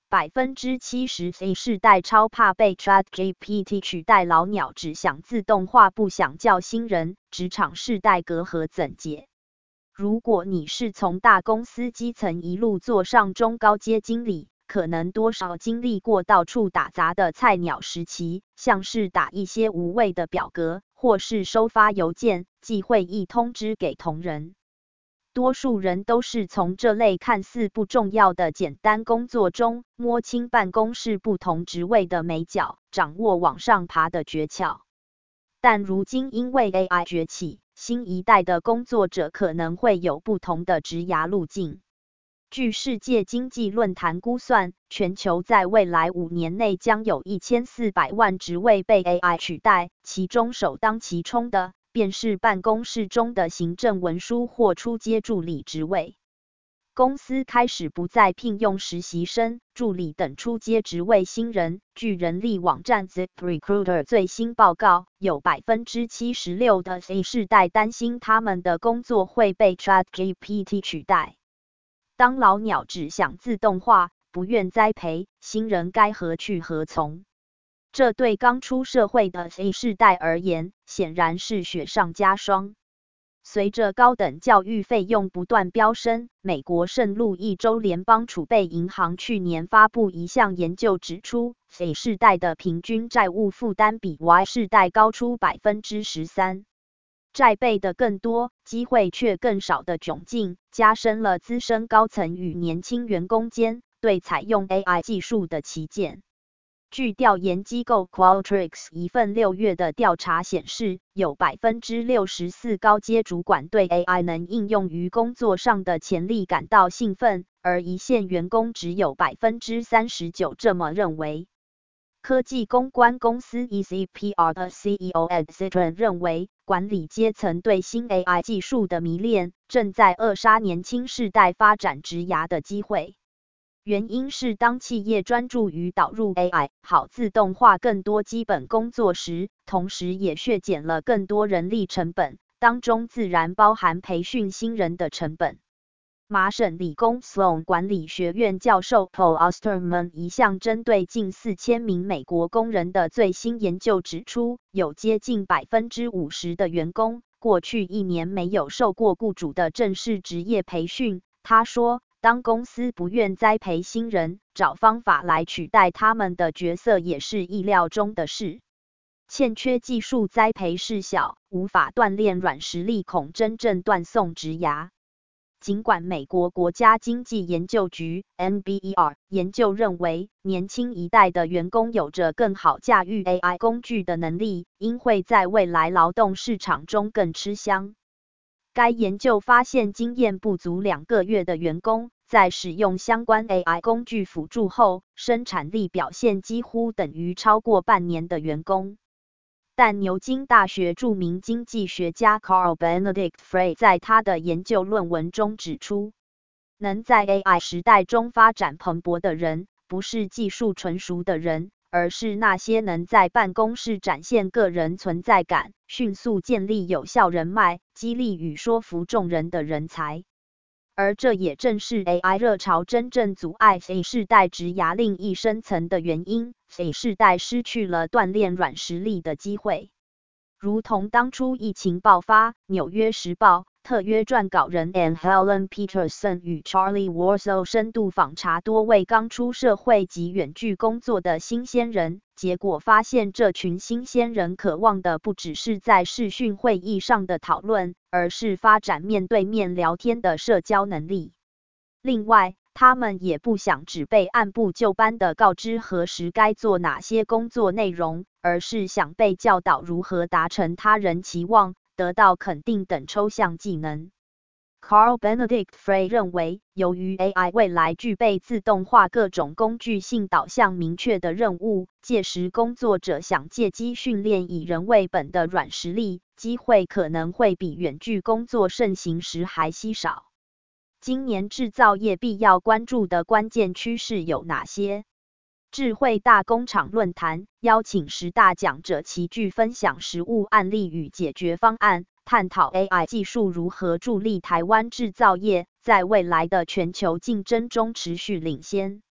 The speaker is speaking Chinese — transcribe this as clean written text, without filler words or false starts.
70%世代超怕被 ChatGPT 取代，老鸟只想自动化不想叫新人，职场世代隔阂怎解？如果你是从大公司基层一路做上中高阶经理，可能多少经历过到处打杂的菜鸟时期，像是打一些无谓的表格，或是收发邮件，寄会议通知给同仁。多数人都是从这类看似不重要的简单工作中摸清办公室不同职位的眉角，掌握往上爬的诀窍。但如今因为 AI 崛起，新一代的工作者可能会有不同的职涯路径。据世界经济论坛估算，全球在未来5年内将有1400万职位被 AI 取代，其中首当其冲的便是办公室中的行政文书或初阶助理职位。公司开始不再聘用实习生、助理等初阶职位新人。据人力网站 ZipRecruiter 最新报告，有 76% 的 Z 世代担心他们的工作会被 ChatGPT 取代。当老鸟只想自动化，不愿栽培，新人该何去何从？这对刚出社会的 Z 世代而言，显然是雪上加霜。随着高等教育费用不断飙升，美国圣路易州联邦储备银行去年发布一项研究指出， Z 世代的平均债务负担比 Y 世代高出 13%。债背的更多，机会却更少的窘境，加深了资深高层与年轻员工间对采用 AI 技术的歧见。据调研机构 Qualtrics 一份6月的调查显示，有 64% 高阶主管对 AI 能应用于工作上的潜力感到兴奋，而一线员工只有 39% 这么认为。科技公关公司 ECPR 的 CEO Ed Citron 认为，管理阶层对新 AI 技术的迷恋，正在扼杀年轻世代发展职涯的机会。原因是当企业专注于导入 AI 好自动化更多基本工作时，同时也削减了更多人力成本，当中自然包含培训新人的成本。麻省理工 Sloan 管理学院教授 Paul Osterman 一项针对近4000名美国工人的最新研究指出，有接近 50% 的员工过去1年没有受过雇主的正式职业培训。他说，当公司不愿栽培新人，找方法来取代他们的角色也是意料中的事。欠缺技术栽培事小，无法锻炼软实力，恐真正断送职涯。尽管美国国家经济研究局 NBER 研究认为，年轻一代的员工有着更好驾驭 AI 工具的能力，应会在未来劳动市场中更吃香。该研究发现，经验不足2个月的员工，在使用相关 AI 工具辅助后，生产力表现几乎等于超过半年的员工。但牛津大学著名经济学家 Carl Benedict Frey 在他的研究论文中指出，能在 AI 时代中发展蓬勃的人，不是技术纯熟的人，而是那些能在办公室展现个人存在感，迅速建立有效人脉，激励与说服众人的人才。而这也正是 AI 热潮真正阻碍 Z 世代职涯另一深层的原因。Z 世代失去了锻炼软实力的机会。如同当初疫情爆发，纽约时报特约撰稿人 Anne Helen Peterson 与 Charlie Warzel 深度访查多位刚出社会及远距工作的新鲜人，结果发现这群新鲜人渴望的不只是在视讯会议上的讨论，而是发展面对面聊天的社交能力。另外，他们也不想只被按部就班地告知何时该做哪些工作内容，而是想被教导如何达成他人期望，得到肯定等抽象技能。Carl Benedict Frey 认为，由于 AI 未来具备自动化各种工具性导向明确的任务，届时工作者想借机训练以人为本的软实力，机会可能会比远距工作盛行时还稀少。今年制造业必要关注的关键趋势有哪些？智慧大工厂论坛邀请10大讲者齐聚分享实务案例与解决方案，探讨 AI 技术如何助力台湾制造业在未来的全球竞争中持续领先。